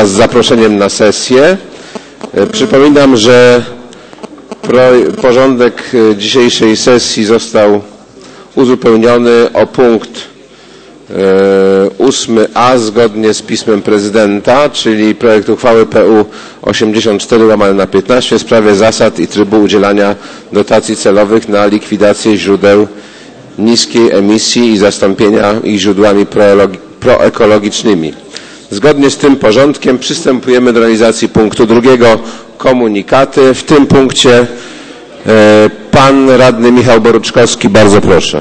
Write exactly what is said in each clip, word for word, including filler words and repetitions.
wraz z zaproszeniem na sesję. Przypominam, że porządek dzisiejszej sesji został uzupełniony o punkt ósmy a zgodnie z pismem prezydenta, czyli projekt uchwały P U osiemdziesiąt cztery łamane na piętnaście w sprawie zasad i trybu udzielania dotacji celowych na likwidację źródeł niskiej emisji i zastąpienia ich źródłami proekologicznymi. Zgodnie z tym porządkiem przystępujemy do realizacji punktu drugiego, komunikaty. W tym punkcie pan radny Michał Boruczkowski, bardzo proszę.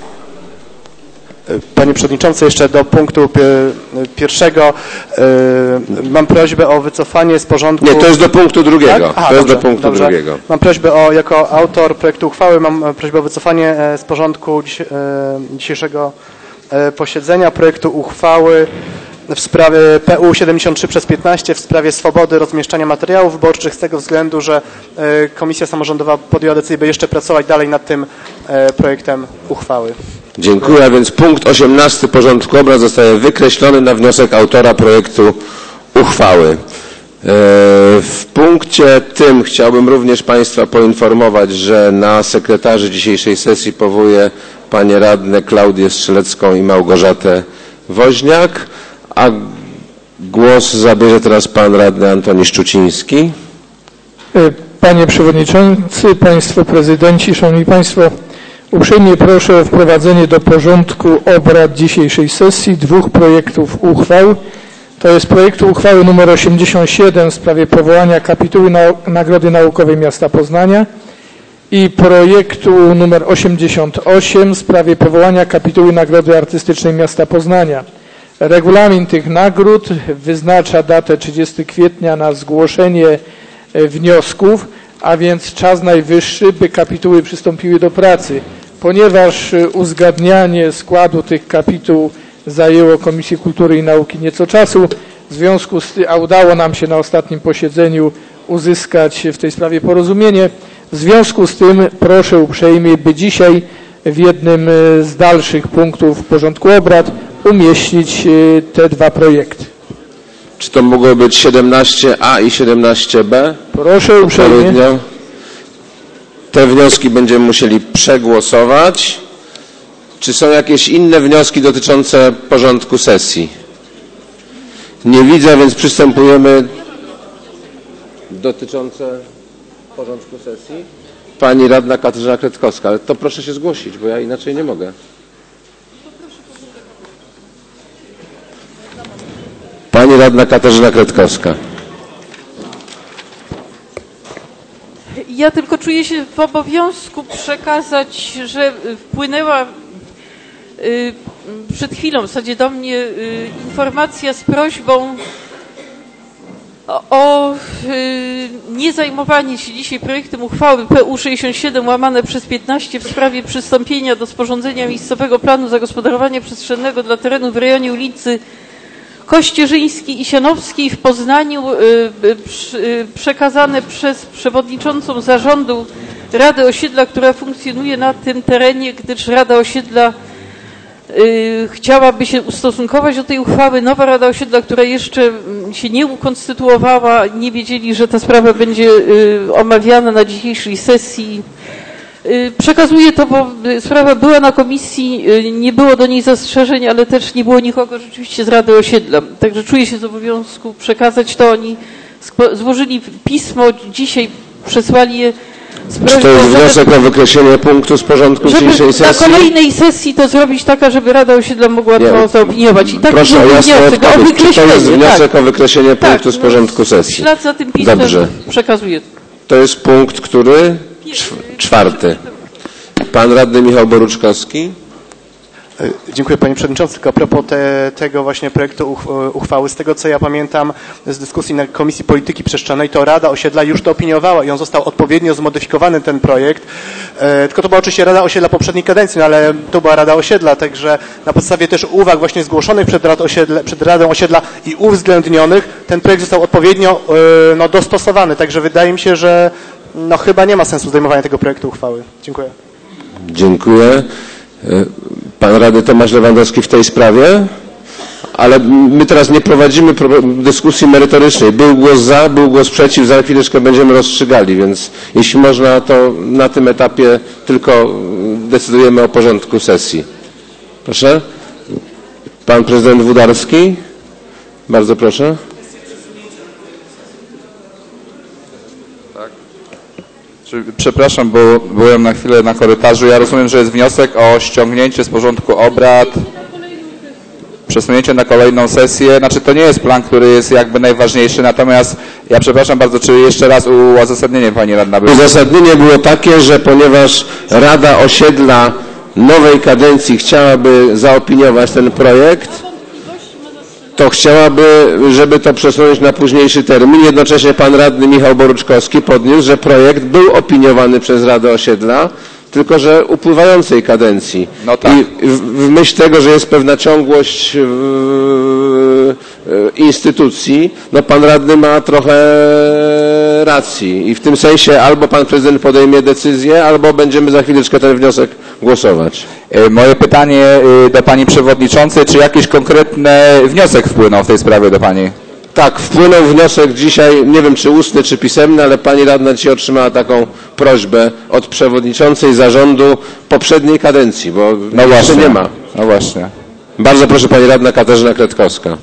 Panie Przewodniczący, jeszcze do punktu pierwszego mam prośbę o wycofanie z porządku... Nie, to jest do punktu drugiego. Tak? Aha, to jest dobrze, do punktu dobrze. drugiego. Mam prośbę o, jako autor projektu uchwały, mam prośbę o wycofanie z porządku dziś, dzisiejszego posiedzenia projektu uchwały w sprawie P U siedemdziesiąt trzy przez piętnaście w sprawie swobody rozmieszczania materiałów wyborczych z tego względu, że Komisja Samorządowa podjęła decyzję, by jeszcze pracować dalej nad tym projektem uchwały. Dziękuję, a więc punkt osiemnasty porządku obrad zostaje wykreślony na wniosek autora projektu uchwały. W punkcie tym chciałbym również Państwa poinformować, że na sekretarzy dzisiejszej sesji powołuję panie radne Klaudię Strzelecką i Małgorzatę Woźniak, a głos zabierze teraz pan radny Antoni Szczuciński. Panie Przewodniczący, Państwo Prezydenci, Szanowni Państwo, uprzejmie proszę o wprowadzenie do porządku obrad dzisiejszej sesji dwóch projektów uchwał. To jest projektu uchwały nr osiemdziesiąt siedem w sprawie powołania kapituły Nagrody Naukowej Miasta Poznania i projektu nr osiemdziesiąt osiem w sprawie powołania kapituły Nagrody Artystycznej Miasta Poznania. Regulamin tych nagród wyznacza datę trzydziestego kwietnia na zgłoszenie wniosków, a więc czas najwyższy, by kapituły przystąpiły do pracy. Ponieważ uzgadnianie składu tych kapituł zajęło Komisji Kultury i Nauki nieco czasu, w związku z tym, a udało nam się na ostatnim posiedzeniu uzyskać w tej sprawie porozumienie, w związku z tym proszę uprzejmie, by dzisiaj w jednym z dalszych punktów porządku obrad umieścić te dwa projekty. Czy to mogło być siedemnaście a i siedemnaście b? Proszę uprzejmie. Te wnioski będziemy musieli przegłosować. Czy są jakieś inne wnioski dotyczące porządku sesji? Nie widzę, więc przystępujemy dotyczące porządku sesji. Pani radna Katarzyna Kretkowska, ale to proszę się zgłosić, bo ja inaczej nie mogę. Pani radna Katarzyna Kretkowska. Ja tylko czuję się w obowiązku przekazać, że wpłynęła przed chwilą w zasadzie do mnie informacja z prośbą o, o niezajmowanie się dzisiaj projektem uchwały P U sześćdziesiąt siedem łamane przez piętnaście w sprawie przystąpienia do sporządzenia miejscowego planu zagospodarowania przestrzennego dla terenu w rejonie ulicy Kościerzyńskiej i Sianowskiej w Poznaniu przekazane przez przewodniczącą zarządu Rady Osiedla, która funkcjonuje na tym terenie, gdyż Rada Osiedla chciałaby się ustosunkować do tej uchwały. Nowa Rada Osiedla, która jeszcze się nie ukonstytuowała, nie wiedzieli, że ta sprawa będzie omawiana na dzisiejszej sesji. Przekazuję to, bo sprawa była na komisji, nie było do niej zastrzeżeń, ale też nie było nikogo rzeczywiście z Rady Osiedla. Także czuję się z obowiązku przekazać to. Oni złożyli pismo, dzisiaj przesłali je z prośbą, Czy to jest wniosek o wykreślenie punktu z porządku dzisiejszej sesji? Na kolejnej sesji to zrobić taka, żeby Rada Osiedla mogła nie, to zaopiniować. I tak proszę o jasną odpowiedź. Czy to jest wniosek tak. o wykreślenie tak, punktu z porządku no, sesji? W ślad za tym pismem Dobrze. Przekazuję. To jest punkt, który? Czwarty. Pan radny Michał Boruczkowski. Dziękuję Panie Przewodniczący. Tylko a propos te, tego właśnie projektu uchwały, z tego co ja pamiętam z dyskusji na Komisji Polityki Przestrzennej, to Rada Osiedla już to opiniowała i on został odpowiednio zmodyfikowany, ten projekt. E, tylko to była oczywiście Rada Osiedla poprzedniej kadencji, no ale to była Rada Osiedla, także na podstawie też uwag właśnie zgłoszonych przed, Rad Osiedla, przed Radą Osiedla i uwzględnionych, ten projekt został odpowiednio e, no, dostosowany. Także wydaje mi się, że no, chyba nie ma sensu zdejmowania tego projektu uchwały. Dziękuję. Dziękuję. Pan radny Tomasz Lewandowski w tej sprawie? ale my teraz nie prowadzimy dyskusji merytorycznej. Był głos za, był głos przeciw, za chwileczkę będziemy rozstrzygali, więc jeśli można, to na tym etapie tylko decydujemy o porządku sesji. Proszę. Pan prezydent Wódarski. Bardzo proszę. Przepraszam, bo byłem na chwilę na korytarzu. Ja rozumiem, że jest wniosek o ściągnięcie z porządku obrad, przesunięcie na kolejną sesję. Znaczy to nie jest plan, który jest jakby najważniejszy, natomiast ja przepraszam bardzo, czy jeszcze raz uzasadnienie pani radna było? Uzasadnienie było takie, że ponieważ Rada Osiedla nowej kadencji chciałaby zaopiniować ten projekt, to chciałaby, żeby to przesunąć na późniejszy termin. Jednocześnie pan radny Michał Boruczkowski podniósł, że projekt był opiniowany przez Radę Osiedla, tylko że upływającej kadencji. No tak. I w, w myśl tego, że jest pewna ciągłość w, w, instytucji, no pan radny ma trochę racji. I w tym sensie albo pan prezydent podejmie decyzję, albo będziemy za chwileczkę ten wniosek głosować. Moje pytanie do pani przewodniczącej, czy jakiś konkretny wniosek wpłynął w tej sprawie do pani? Tak, wpłynął wniosek dzisiaj, nie wiem czy ustny, czy pisemny, ale pani radna dzisiaj otrzymała taką prośbę od przewodniczącej zarządu poprzedniej kadencji, bo no jeszcze właśnie, nie ma. No właśnie. Bardzo proszę pani radna Katarzyna Kretkowska.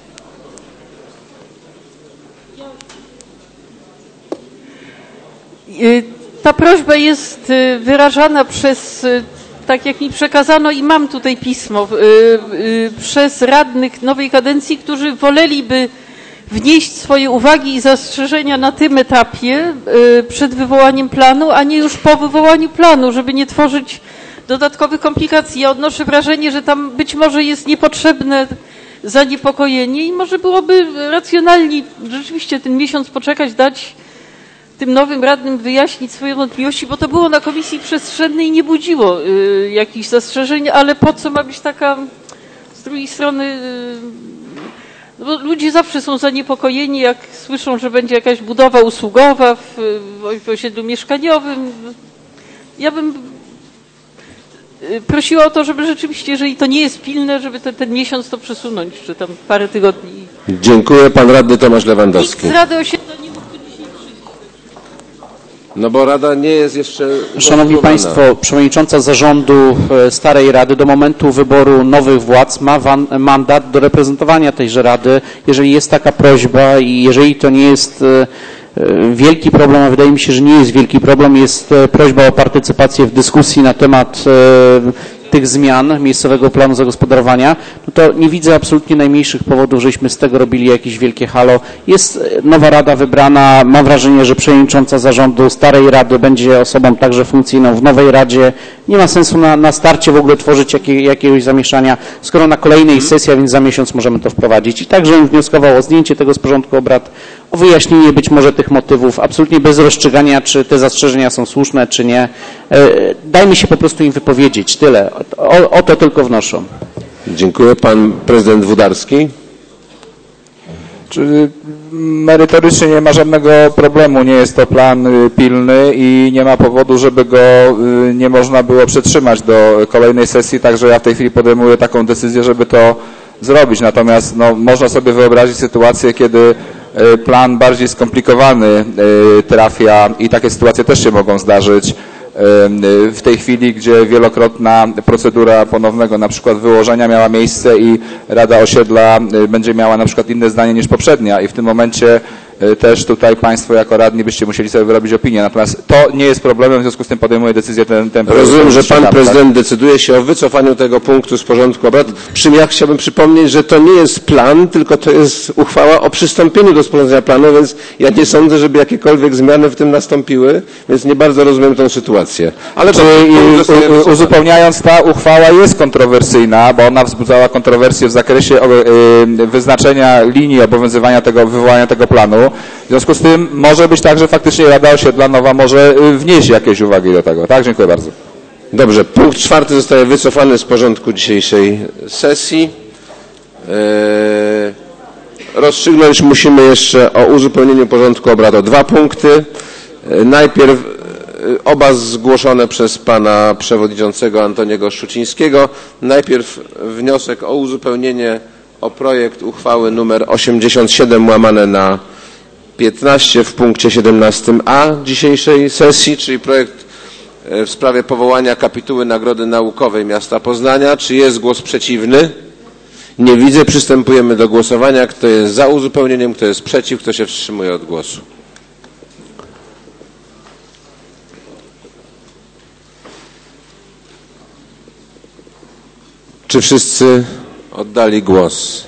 Ta prośba jest wyrażana przez, tak jak mi przekazano i mam tutaj pismo, przez radnych nowej kadencji, którzy woleliby wnieść swoje uwagi i zastrzeżenia na tym etapie przed wywołaniem planu, a nie już po wywołaniu planu, żeby nie tworzyć dodatkowych komplikacji. Ja odnoszę wrażenie, że tam być może jest niepotrzebne zaniepokojenie i może byłoby racjonalnie rzeczywiście ten miesiąc poczekać, dać tym nowym radnym wyjaśnić swoje wątpliwości, bo to było na Komisji Przestrzennej i nie budziło y, jakichś zastrzeżeń, ale po co ma być taka z drugiej strony, y, no bo ludzie zawsze są zaniepokojeni, jak słyszą, że będzie jakaś budowa usługowa w, w, w osiedlu mieszkaniowym. Ja bym y, prosiła o to, żeby rzeczywiście, jeżeli to nie jest pilne, żeby ten, ten miesiąc to przesunąć, czy tam parę tygodni. Dziękuję. Pan radny Tomasz Lewandowski. Nikt z Rady Osiedla nie mógł dzisiaj przyjść. No bo Rada nie jest jeszcze... Szanowni Państwo, przewodnicząca zarządu Starej Rady do momentu wyboru nowych władz ma wan, mandat do reprezentowania tejże Rady. Jeżeli jest taka prośba i jeżeli to nie jest wielki problem, a wydaje mi się, że nie jest wielki problem, jest prośba o partycypację w dyskusji na temat tych zmian miejscowego planu zagospodarowania, no to nie widzę absolutnie najmniejszych powodów, żebyśmy z tego robili jakieś wielkie halo. Jest nowa rada wybrana, mam wrażenie, że przewodnicząca zarządu Starej Rady będzie osobą także funkcyjną w nowej Radzie. Nie ma sensu na, na starcie w ogóle tworzyć jakie, jakiegoś zamieszania, skoro na kolejnej sesji, a więc za miesiąc możemy to wprowadzić. I także bym wnioskował o zdjęcie tego z porządku obrad, o wyjaśnienie być może tych motywów, absolutnie bez rozstrzygania, czy te zastrzeżenia są słuszne, czy nie. Dajmy się po prostu im wypowiedzieć. Tyle. O, o to tylko wnoszę. Dziękuję. Pan prezydent Wódarski. Czy merytorycznie nie ma żadnego problemu, nie jest to plan pilny i nie ma powodu, żeby go nie można było przetrzymać do kolejnej sesji, także ja w tej chwili podejmuję taką decyzję, żeby to zrobić. Natomiast no, można sobie wyobrazić sytuację, kiedy plan bardziej skomplikowany trafia i takie sytuacje też się mogą zdarzyć w tej chwili, gdzie wielokrotna procedura ponownego na przykład wyłożenia miała miejsce i Rada Osiedla będzie miała na przykład inne zdanie niż poprzednia i w tym momencie też tutaj Państwo jako radni byście musieli sobie wyrobić opinię. Natomiast to nie jest problemem, w związku z tym podejmuję decyzję ten, ten Rozumiem, że Pan prezydent decyduje się o wycofaniu tego punktu z porządku obrad. Przy ja chciałbym przypomnieć, że to nie jest plan, tylko to jest uchwała o przystąpieniu do sporządzenia planu, więc ja nie sądzę, żeby jakiekolwiek zmiany w tym nastąpiły, więc nie bardzo rozumiem tę sytuację. Ale to u, uzupełniając, ta uchwała jest kontrowersyjna, bo ona wzbudzała kontrowersje w zakresie wyznaczenia linii obowiązywania tego, wywołania tego planu. W związku z tym może być tak, że faktycznie Rada Osiedla nowa może wnieść jakieś uwagi do tego. Tak, dziękuję bardzo. Dobrze, punkt czwarty zostaje wycofany z porządku dzisiejszej sesji. Eee, rozstrzygnąć musimy jeszcze o uzupełnieniu porządku obrad o dwa punkty. Eee, najpierw e, oba zgłoszone przez pana przewodniczącego Antoniego Szczucińskiego. Najpierw wniosek o uzupełnienie o projekt uchwały nr osiemdziesiąt siedem łamane na piętnaście w punkcie siedemnastym a dzisiejszej sesji, czyli projekt w sprawie powołania kapituły Nagrody Naukowej Miasta Poznania. Czy jest głos przeciwny? Nie widzę. Przystępujemy do głosowania. Kto jest za uzupełnieniem, kto jest przeciw, kto się wstrzymuje od głosu? Czy wszyscy oddali głos?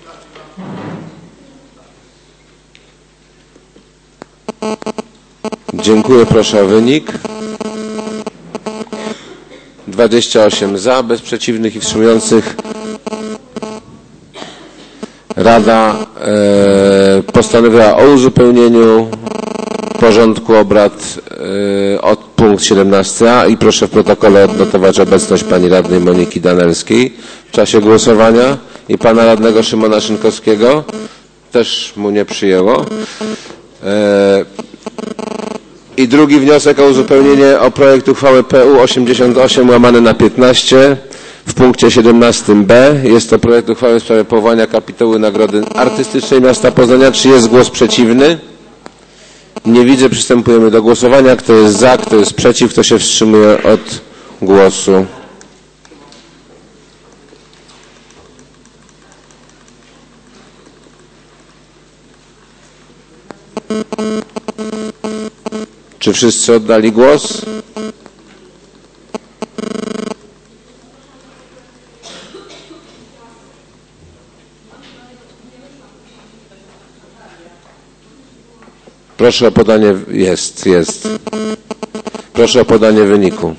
Dziękuję. Proszę o wynik. dwadzieścia osiem za, bez przeciwnych i wstrzymujących. Rada e, postanowiła o uzupełnieniu porządku obrad e, od punkt siedemnasty a i proszę w protokole odnotować obecność pani radnej Moniki Danelskiej w czasie głosowania i pana radnego Szymona Szynkowskiego. Też mu nie przyjęło. E, I drugi wniosek o uzupełnienie o projekt uchwały P U osiemdziesiąt osiem łamane na piętnaście w punkcie siedemnastym b. Jest to projekt uchwały w sprawie powołania kapituły Nagrody Artystycznej Miasta Poznania. Czy jest głos przeciwny? Nie widzę. Przystępujemy do głosowania. Kto jest za, kto jest przeciw, kto się wstrzymuje od głosu? Czy wszyscy oddali głos? Proszę o podanie, jest, jest. Proszę o podanie wyniku.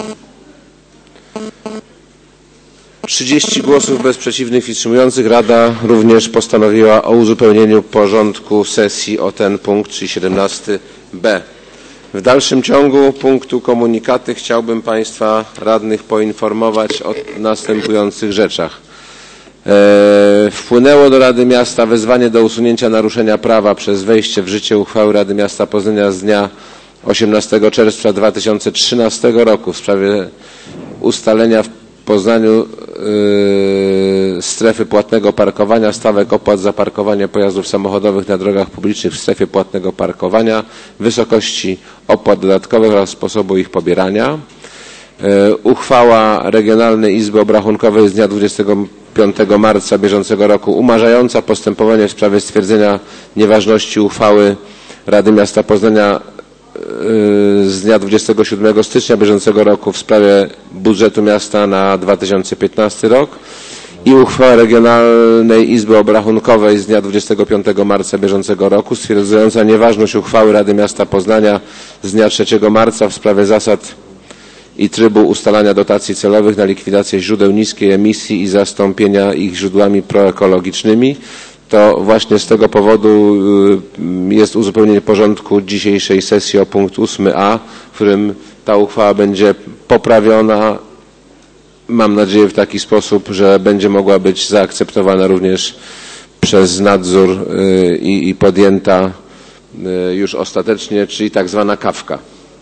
trzydzieści głosów bez przeciwnych i wstrzymujących. Rada również postanowiła o uzupełnieniu porządku sesji o ten punkt, czyli siedemnasty b. W dalszym ciągu punktu komunikaty chciałbym Państwa radnych poinformować o następujących rzeczach. E, wpłynęło do Rady Miasta wezwanie do usunięcia naruszenia prawa przez wejście w życie uchwały Rady Miasta Poznania z dnia osiemnastego czerwca dwa tysiące trzynastego roku w sprawie ustalenia w Poznaniu yy, strefy płatnego parkowania, stawek opłat za parkowanie pojazdów samochodowych na drogach publicznych w strefie płatnego parkowania, wysokości opłat dodatkowych oraz sposobu ich pobierania. Yy, uchwała Regionalnej Izby Obrachunkowej z dnia dwudziestego piątego marca bieżącego roku umarzająca postępowanie w sprawie stwierdzenia nieważności uchwały Rady Miasta Poznania z dnia dwudziestego siódmego stycznia bieżącego roku w sprawie budżetu miasta na dwa tysiące piętnasty rok i uchwała Regionalnej Izby Obrachunkowej z dnia dwudziestego piątego marca bieżącego roku stwierdzająca nieważność uchwały Rady Miasta Poznania z dnia trzeciego marca w sprawie zasad i trybu ustalania dotacji celowych na likwidację źródeł niskiej emisji i zastąpienia ich źródłami proekologicznymi. To właśnie z tego powodu jest uzupełnienie porządku dzisiejszej sesji o punkt ósmy a, w którym ta uchwała będzie poprawiona, mam nadzieję w taki sposób, że będzie mogła być zaakceptowana również przez nadzór i, i podjęta już ostatecznie, czyli tak zwana kawka.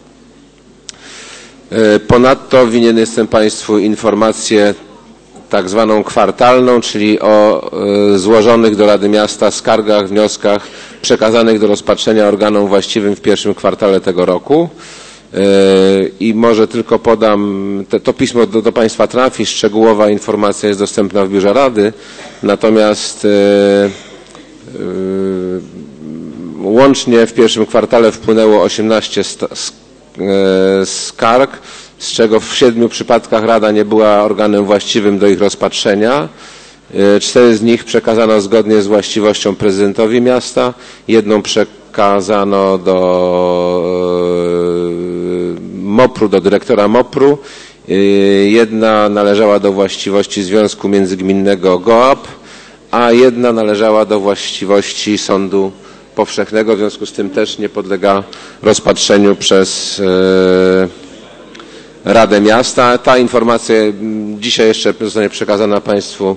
Ponadto winien jestem Państwu informację tak zwaną kwartalną, czyli o y, złożonych do Rady Miasta skargach, wnioskach przekazanych do rozpatrzenia organom właściwym w pierwszym kwartale tego roku. Y, I może tylko podam, te, to pismo do, do Państwa trafi, szczegółowa informacja jest dostępna w Biurze Rady, natomiast y, y, łącznie w pierwszym kwartale wpłynęło osiemnaście st, y, skarg, z czego w siedmiu przypadkach Rada nie była organem właściwym do ich rozpatrzenia. Cztery z nich przekazano zgodnie z właściwością prezydentowi miasta, jedną przekazano do mopru, do dyrektora mopru, jedna należała do właściwości Związku Międzygminnego GOAP, a jedna należała do właściwości Sądu Powszechnego, w związku z tym też nie podlega rozpatrzeniu przez Radę Miasta. Ta informacja dzisiaj jeszcze zostanie przekazana Państwu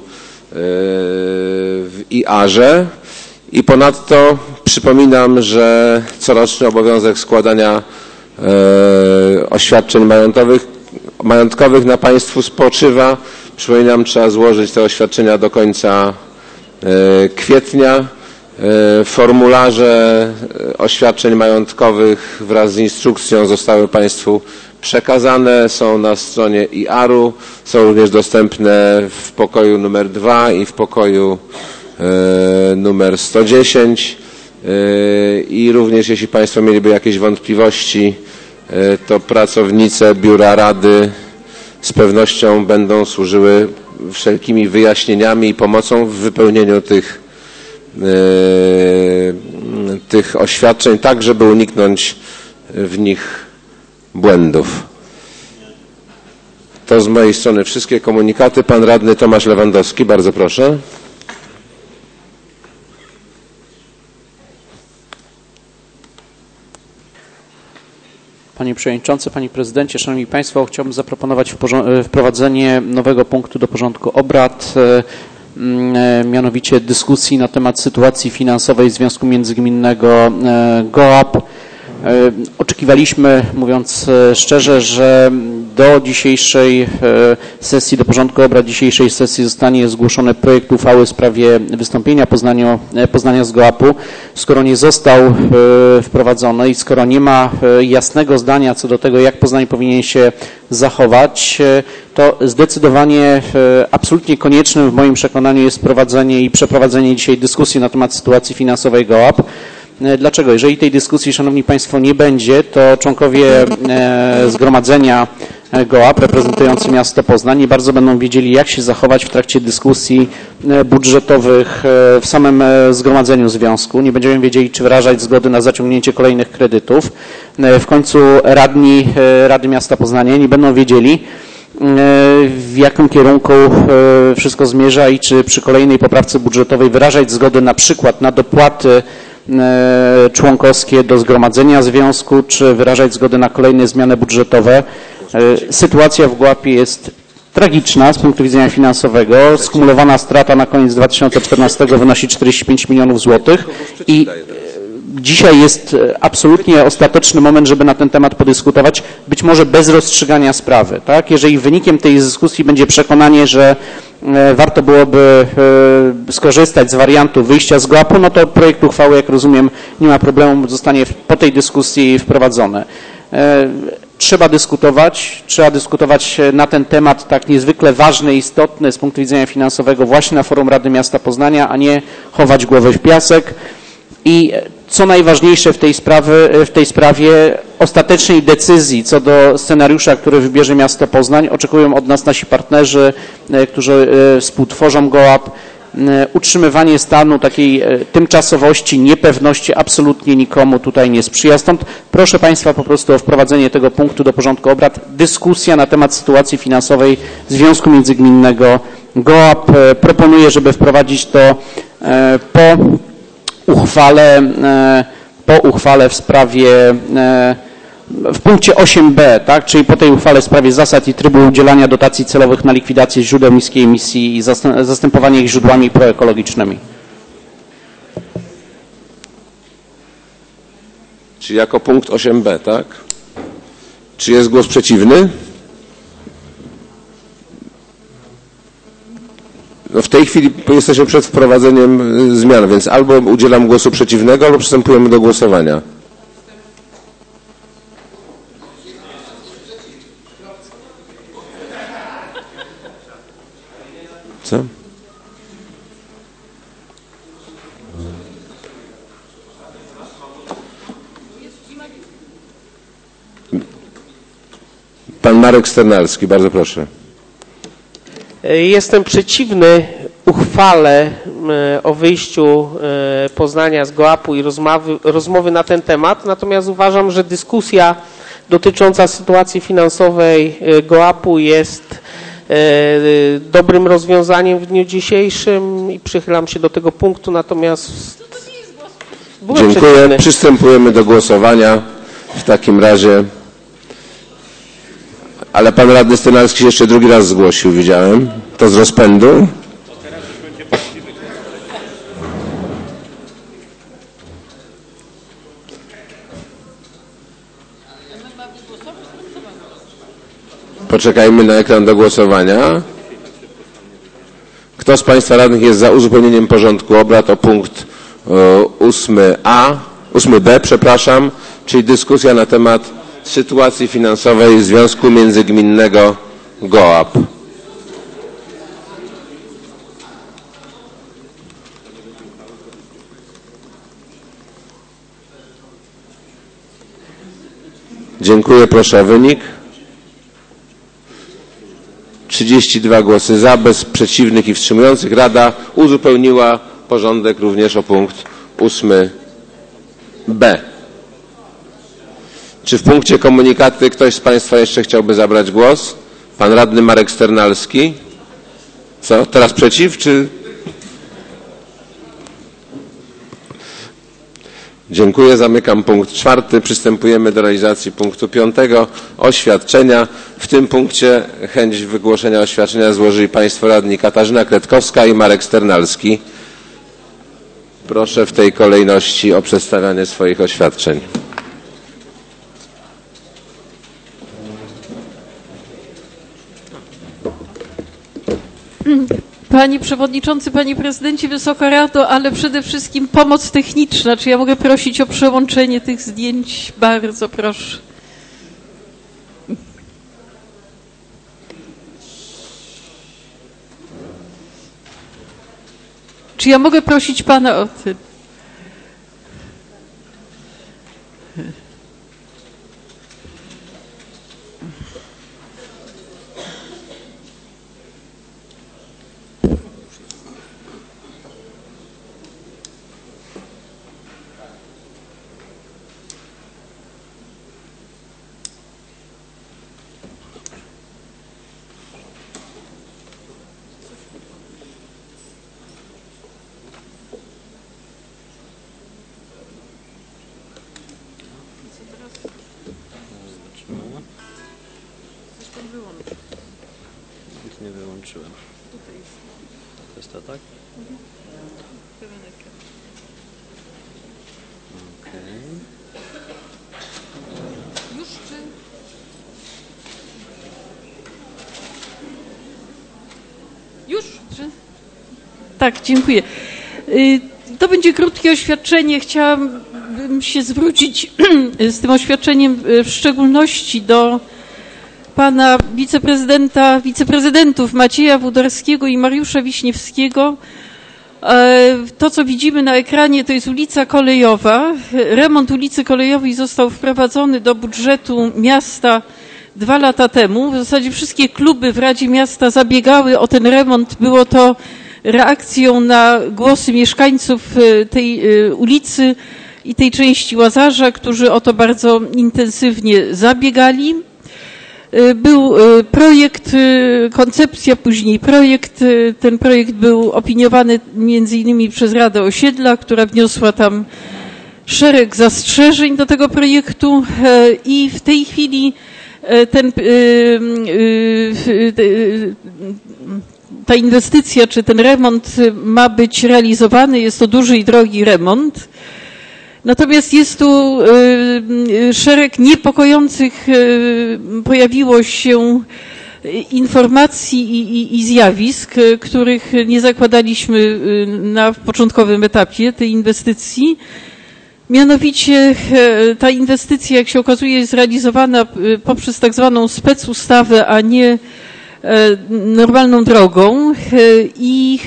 w I A-ze i ponadto przypominam, że coroczny obowiązek składania oświadczeń majątkowych, majątkowych na Państwu spoczywa. Przypominam, trzeba złożyć te oświadczenia do końca kwietnia. Formularze oświadczeń majątkowych wraz z instrukcją zostały Państwu przekazane, są na stronie I A R-u, są również dostępne w pokoju numer dwa i w pokoju numer sto dziesięć i również jeśli Państwo mieliby jakieś wątpliwości, to pracownice Biura Rady z pewnością będą służyły wszelkimi wyjaśnieniami i pomocą w wypełnieniu tych, tych oświadczeń, tak żeby uniknąć w nich błędów. To z mojej strony wszystkie komunikaty. Pan radny Tomasz Lewandowski, bardzo proszę. Panie Przewodniczący, Panie Prezydencie, Szanowni Państwo, chciałbym zaproponować wprowadzenie nowego punktu do porządku obrad, mianowicie dyskusji na temat sytuacji finansowej Związku Międzygminnego GOAP. Oczekiwaliśmy, mówiąc szczerze, że do dzisiejszej sesji, do porządku obrad dzisiejszej sesji zostanie zgłoszony projekt uchwały w sprawie wystąpienia Poznania, Poznania z GOAP-u. Skoro nie został wprowadzony i skoro nie ma jasnego zdania co do tego, jak Poznań powinien się zachować, to zdecydowanie absolutnie koniecznym w moim przekonaniu jest wprowadzenie i przeprowadzenie dzisiaj dyskusji na temat sytuacji finansowej GOAP. Dlaczego? Jeżeli tej dyskusji, Szanowni Państwo, nie będzie, to członkowie zgromadzenia GOAP reprezentujący miasto Poznań nie bardzo będą wiedzieli, jak się zachować w trakcie dyskusji budżetowych w samym zgromadzeniu związku. Nie będziemy wiedzieli, czy wyrażać zgody na zaciągnięcie kolejnych kredytów. W końcu radni Rady Miasta Poznania nie będą wiedzieli, w jakim kierunku wszystko zmierza i czy przy kolejnej poprawce budżetowej wyrażać zgodę na przykład na dopłaty członkowskie do zgromadzenia związku, czy wyrażać zgodę na kolejne zmiany budżetowe. Sytuacja w GOAP-ie jest tragiczna z punktu widzenia finansowego. Skumulowana strata na koniec dwa tysiące czternastego wynosi czterdzieści pięć milionów złotych i dzisiaj jest absolutnie ostateczny moment, żeby na ten temat podyskutować, być może bez rozstrzygania sprawy. Tak? Jeżeli wynikiem tej dyskusji będzie przekonanie, że warto byłoby skorzystać z wariantu wyjścia z GOAP-u, no to projekt uchwały, jak rozumiem, nie ma problemu, zostanie po tej dyskusji wprowadzony. Trzeba dyskutować, trzeba dyskutować na ten temat tak niezwykle ważny i istotny z punktu widzenia finansowego właśnie na forum Rady Miasta Poznania, a nie chować głowę w piasek. I co najważniejsze w tej, sprawy, w tej sprawie, ostatecznej decyzji co do scenariusza, który wybierze miasto Poznań, oczekują od nas nasi partnerzy, którzy współtworzą GOAP. Utrzymywanie stanu takiej tymczasowości, niepewności absolutnie nikomu tutaj nie sprzyja. Stąd proszę Państwa po prostu o wprowadzenie tego punktu do porządku obrad. Dyskusja na temat sytuacji finansowej Związku Międzygminnego GOAP. Proponuję, żeby wprowadzić to po uchwale, po uchwale w sprawie, w punkcie osiem b, tak, czyli po tej uchwale w sprawie zasad i trybu udzielania dotacji celowych na likwidację źródeł niskiej emisji i zastępowanie ich źródłami proekologicznymi. Czyli jako punkt osiem b, tak? Czy jest głos przeciwny? No w tej chwili jesteśmy przed wprowadzeniem zmian, więc albo udzielam głosu przeciwnego, albo przystępujemy do głosowania. Co? Pan Marek Sternalski, bardzo proszę. Jestem przeciwny uchwale o wyjściu Poznania z GOAP-u i rozmowy, rozmowy na ten temat, natomiast uważam, że dyskusja dotycząca sytuacji finansowej GOAP-u jest dobrym rozwiązaniem w dniu dzisiejszym i przychylam się do tego punktu, natomiast byłem Dziękuję. przeciwny. Przystępujemy do głosowania w takim razie. Ale pan radny Sternalski się jeszcze drugi raz zgłosił, widziałem. To z rozpędu. Poczekajmy na ekran do głosowania. Kto z Państwa radnych jest za uzupełnieniem porządku obrad o punkt ósmy A, ósmy B, przepraszam, czyli dyskusja na temat sytuacji finansowej Związku Międzygminnego GOAP. Dziękuję, proszę o wynik. trzydzieści dwa głosy za, bez przeciwnych i wstrzymujących. Rada uzupełniła porządek również o punkt ósmy B. Czy w punkcie komunikaty ktoś z Państwa jeszcze chciałby zabrać głos? Pan radny Marek Sternalski. Co? Teraz przeciw, czy... Dziękuję. Zamykam punkt czwarty. Przystępujemy do realizacji punktu piątego. Oświadczenia. W tym punkcie chęć wygłoszenia oświadczenia złożyli Państwo radni Katarzyna Kretkowska i Marek Sternalski. Proszę w tej kolejności o przedstawianie swoich oświadczeń. Panie Przewodniczący, Panie Prezydencie, Wysoka Rado, ale przede wszystkim pomoc techniczna. Czy ja mogę prosić o przełączenie tych zdjęć? Bardzo proszę. Czy ja mogę prosić Pana o tym? Nie wyłączyłem. To jest to, tak? Okej. Już czy... Już czy... Tak, dziękuję. To będzie krótkie oświadczenie. Chciałabym się zwrócić z tym oświadczeniem w szczególności do pana wiceprezydenta, wiceprezydentów Macieja Wódarskiego i Mariusza Wiśniewskiego. To, co widzimy na ekranie, to jest ulica Kolejowa. Remont ulicy Kolejowej został wprowadzony do budżetu miasta dwa lata temu. W zasadzie wszystkie kluby w Radzie Miasta zabiegały o ten remont. Było to reakcją na głosy mieszkańców tej ulicy i tej części Łazarza, którzy o to bardzo intensywnie zabiegali. Był projekt, koncepcja, później projekt. Ten projekt był opiniowany między innymi przez Radę Osiedla, która wniosła tam szereg zastrzeżeń do tego projektu i w tej chwili ten, ta inwestycja czy ten remont ma być realizowany. Jest to duży i drogi remont. Natomiast jest tu szereg niepokojących, pojawiło się informacji i, i, i zjawisk, których nie zakładaliśmy na początkowym etapie tej inwestycji. Mianowicie ta inwestycja, jak się okazuje, jest realizowana poprzez tak zwaną specustawę, a nie normalną drogą i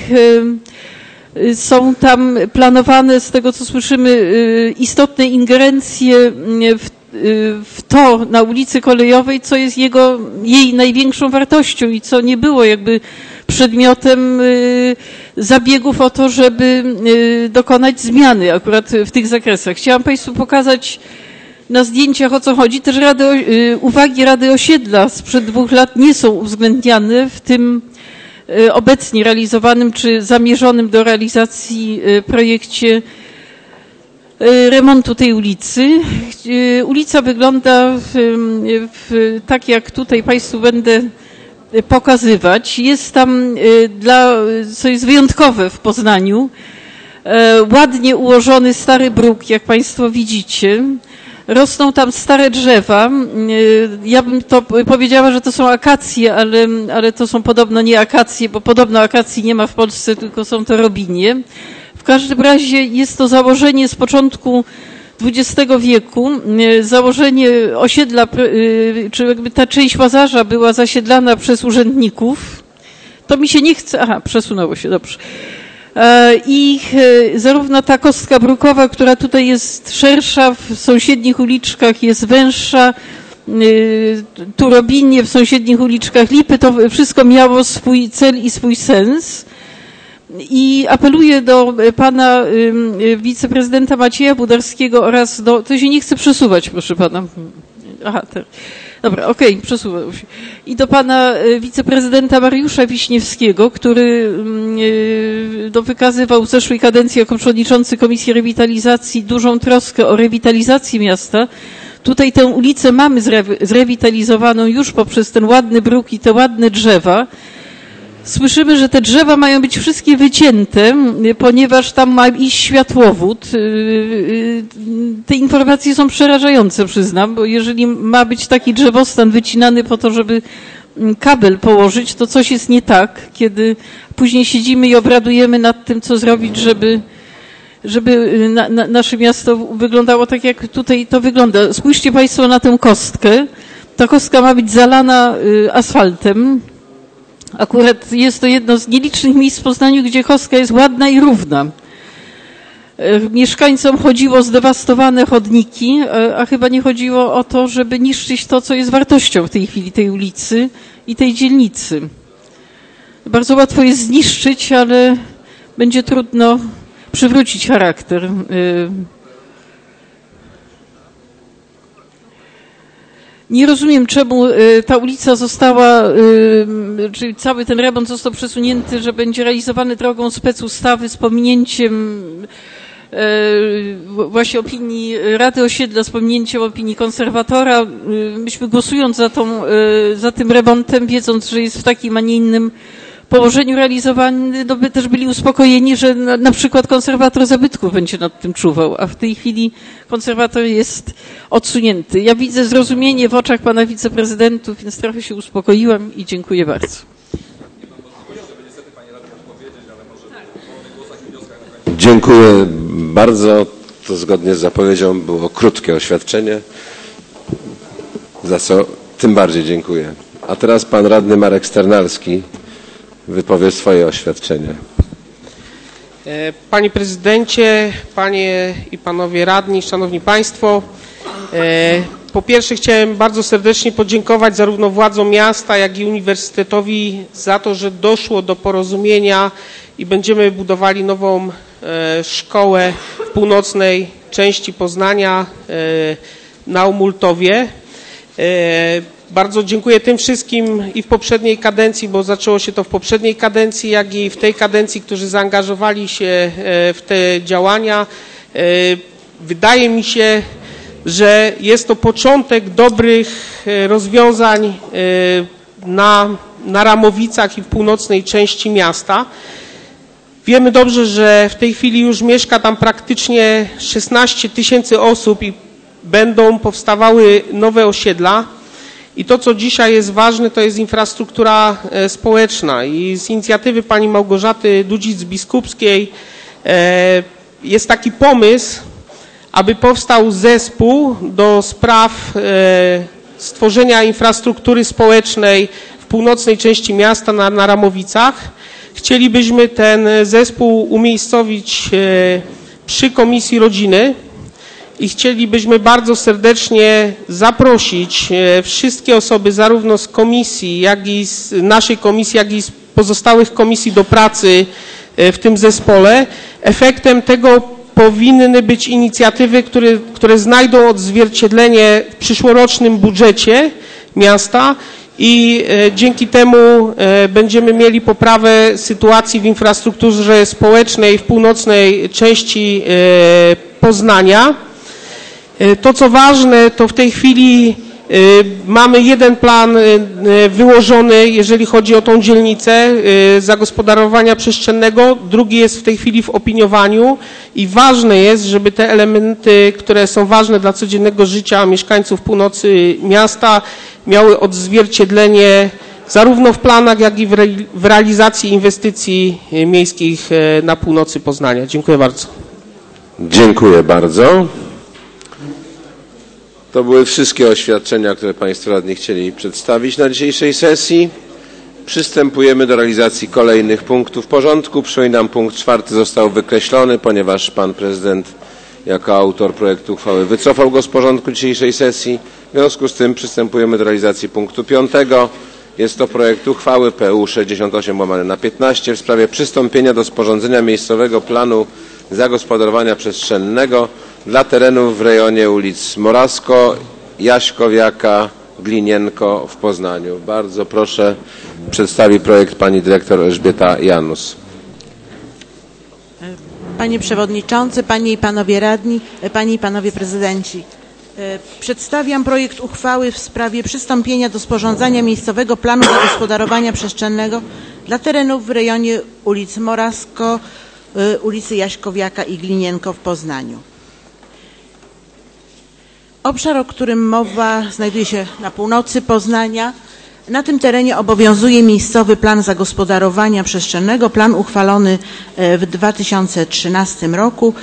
są tam planowane, z tego co słyszymy, istotne ingerencje w, w to na ulicy Kolejowej, co jest jego, jej największą wartością i co nie było jakby przedmiotem zabiegów o to, żeby dokonać zmiany akurat w tych zakresach. Chciałam Państwu pokazać na zdjęciach, o co chodzi. Też Rady, uwagi Rady Osiedla sprzed dwóch lat nie są uwzględniane w tym obecnie realizowanym czy zamierzonym do realizacji projekcie remontu tej ulicy. Ulica wygląda w, w, tak, jak tutaj Państwu będę pokazywać. Jest tam, dla, co jest wyjątkowe w Poznaniu, ładnie ułożony stary bruk, jak Państwo widzicie. Rosną tam stare drzewa. Ja bym to powiedziała, że to są akacje, ale, ale to są podobno nie akacje, bo podobno akacji nie ma w Polsce, tylko są to robinie. W każdym razie jest to założenie z początku dwudziestego wieku, założenie osiedla, czy jakby ta część Łazarza była zasiedlana przez urzędników. To mi się nie chce, aha, przesunęło się, dobrze. I zarówno ta kostka brukowa, która tutaj jest szersza, w sąsiednich uliczkach jest węższa, tu Robinie, w sąsiednich uliczkach Lipy, to wszystko miało swój cel i swój sens. I apeluję do pana wiceprezydenta Macieja Budarskiego oraz do... To się nie chce przesuwać, proszę pana. Aha, tak. Dobra, okej, okay, przesuwał się. I do pana wiceprezydenta Mariusza Wiśniewskiego, który no, wykazywał w zeszłej kadencji jako przewodniczący Komisji Rewitalizacji dużą troskę o rewitalizację miasta. Tutaj tę ulicę mamy zrewitalizowaną już poprzez ten ładny bruk i te ładne drzewa. Słyszymy, że te drzewa mają być wszystkie wycięte, ponieważ tam ma iść światłowód. Te informacje są przerażające, przyznam, bo jeżeli ma być taki drzewostan wycinany po to, żeby kabel położyć, to coś jest nie tak, kiedy później siedzimy i obradujemy nad tym, co zrobić, żeby, żeby na, na, nasze miasto wyglądało tak, jak tutaj to wygląda. Spójrzcie Państwo na tę kostkę. Ta kostka ma być zalana asfaltem. Akurat jest to jedno z nielicznych miejsc w Poznaniu, gdzie kostka jest ładna i równa. Mieszkańcom chodziło zdewastowane chodniki, a chyba nie chodziło o to, żeby niszczyć to, co jest wartością w tej chwili tej ulicy i tej dzielnicy. Bardzo łatwo jest zniszczyć, ale będzie trudno przywrócić charakter. Nie rozumiem, czemu ta ulica została, czyli cały ten remont został przesunięty, że będzie realizowany drogą specustawy z pominięciem właśnie opinii Rady Osiedla, z pominięciem opinii konserwatora. Myśmy głosując za, tą, za tym remontem, wiedząc, że jest w takim, a nie innym położeniu realizowany, no by też byli uspokojeni, że na, na przykład konserwator zabytków będzie nad tym czuwał, a w tej chwili konserwator jest odsunięty. Ja widzę zrozumienie w oczach pana wiceprezydentów, więc trochę się uspokoiłam i dziękuję bardzo. Dziękuję bardzo. To zgodnie z zapowiedzią było krótkie oświadczenie, za co tym bardziej dziękuję. A teraz pan radny Marek Sternalski wypowie swoje oświadczenie. Panie prezydencie, panie i panowie radni, szanowni państwo, po pierwsze chciałem bardzo serdecznie podziękować zarówno władzom miasta, jak i uniwersytetowi za to, że doszło do porozumienia i będziemy budowali nową szkołę w północnej części Poznania na Umultowie. Bardzo dziękuję tym wszystkim i w poprzedniej kadencji, bo zaczęło się to w poprzedniej kadencji, jak i w tej kadencji, którzy zaangażowali się w te działania. Wydaje mi się, że jest to początek dobrych rozwiązań na, na Ramowicach i w północnej części miasta. Wiemy dobrze, że w tej chwili już mieszka tam praktycznie szesnaście tysięcy osób i będą powstawały nowe osiedla. I to, co dzisiaj jest ważne, to jest infrastruktura społeczna. I z inicjatywy pani Małgorzaty Dudzic-Biskupskiej jest taki pomysł, aby powstał zespół do spraw stworzenia infrastruktury społecznej w północnej części miasta na, na Ramowicach. Chcielibyśmy ten zespół umiejscowić przy Komisji Rodziny i chcielibyśmy bardzo serdecznie zaprosić wszystkie osoby zarówno z komisji, jak i z naszej komisji, jak i z pozostałych komisji do pracy w tym zespole. Efektem tego powinny być inicjatywy, które, które znajdą odzwierciedlenie w przyszłorocznym budżecie miasta i dzięki temu będziemy mieli poprawę sytuacji w infrastrukturze społecznej w północnej części Poznania. To, co ważne, to w tej chwili Mamy jeden plan wyłożony, jeżeli chodzi o tą dzielnicę zagospodarowania przestrzennego, drugi jest w tej chwili w opiniowaniu i ważne jest, żeby te elementy, które są ważne dla codziennego życia mieszkańców północy miasta, miały odzwierciedlenie zarówno w planach, jak i w, re, w realizacji inwestycji miejskich na północy Poznania. Dziękuję bardzo. Dziękuję bardzo. To były wszystkie oświadczenia, które Państwo radni chcieli przedstawić na dzisiejszej sesji. Przystępujemy do realizacji kolejnych punktów porządku. Przypominam, punkt czwarty został wykreślony, ponieważ Pan Prezydent jako autor projektu uchwały wycofał go z porządku dzisiejszej sesji. W związku z tym przystępujemy do realizacji punktu piątego. Jest to projekt uchwały P U sześćdziesiąt osiem łamane na piętnaście w sprawie przystąpienia do sporządzenia miejscowego planu zagospodarowania przestrzennego dla terenów w rejonie ulic Morasko, Jaśkowiaka, Glinienko w Poznaniu. Bardzo proszę, przedstawi projekt pani dyrektor Elżbieta Janus. Panie Przewodniczący, Panie i Panowie Radni, Panie i Panowie Prezydenci. Przedstawiam projekt uchwały w sprawie przystąpienia do sporządzania miejscowego planu zagospodarowania przestrzennego dla terenów w rejonie ulic Morasko, ulicy Jaśkowiaka i Glinienko w Poznaniu. Obszar, o którym mowa, znajduje się na północy Poznania. Na tym terenie obowiązuje miejscowy plan zagospodarowania przestrzennego, plan uchwalony w dwa tysiące trzynastym roku.